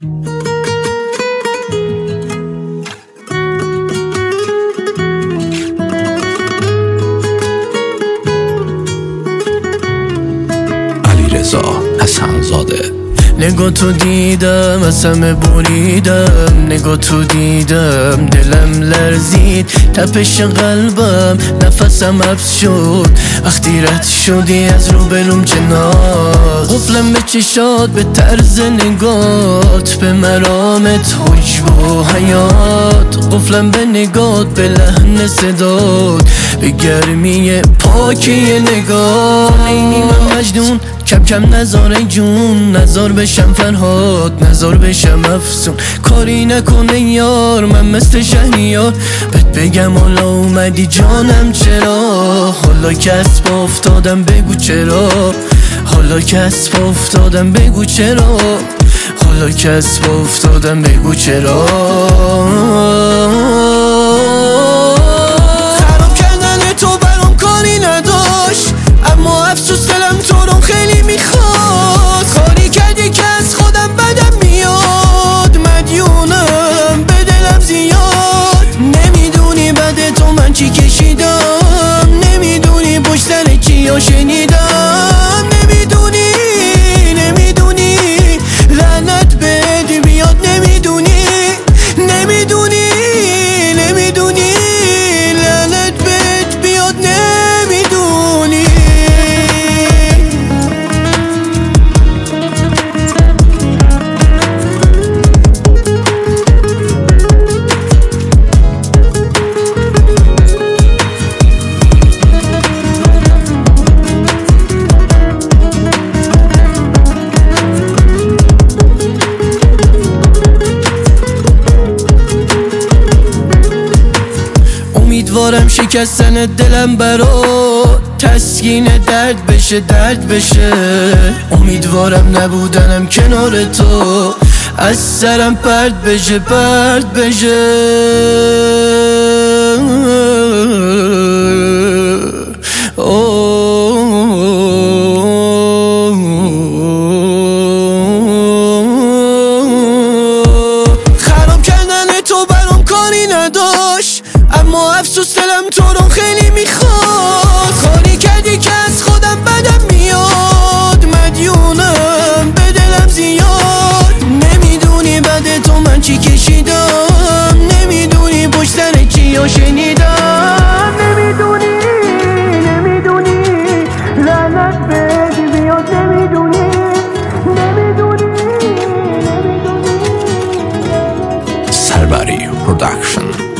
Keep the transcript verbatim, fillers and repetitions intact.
علیرضا حسن‌زاده. نگاه تو دیدم از همه بریدم، نگاه تو دیدم دلم لرزید، تپش قلبم نفسم حبس شد وقتی رد شدی از روبروم کنار. قفلم به چشات، به طرز نگات، به مرامت، حجب و حیات. قفلم به نگات، به لحن صدات، به گرمی پاکی نگاه. اینی من مجنون، کم کم نزار ای جون، نزار بشم فرهاد، نزار بشم افسون. کاری نکنه یار، من مثل شهریار بهت بگم حالا اومدی جانم چرا. حالا که از پا افتادم بگو چرا، حالا که از پا افتادم بگو چرا، حالا که از پا افتادم بگو چرا. خراب کردن تو برام کاری نداشت، اما افسوس دلم تو رو خیلی میخواد. کاری کردی که از خودم بدم میاد، مدیونم به دلم زیاد. نمیدونی بعد تو من چی کشیدم، نمیدونی پشت سر چیا شنیدم. نمیدونی نمیدونی لعنت بهت بیاد. نمیدونی نمیدونی نمیدونی لعنت بهت بیاد. نمیدونی امیدوارم شکستن دلم برات تسکین درد بشه، درد بشه. امیدوارم نبودنم کنار تو از سرم پرد بشه، پرد بشه. خراب کردن تو برام کاری نداشت، اما افسوس دلم تو رو خیلی میخواد. کاری کردی که از خودم بدم میاد، مدیونم به دلم زیاد. نمیدونی بعد تو من چی کشیدم، نمیدونی پشت سر چیا شنیدم. نمیدونی نمیدونی لعنت بهت بیاد. نمیدونی نمیدونی نمیدونی سربری پروداکشن.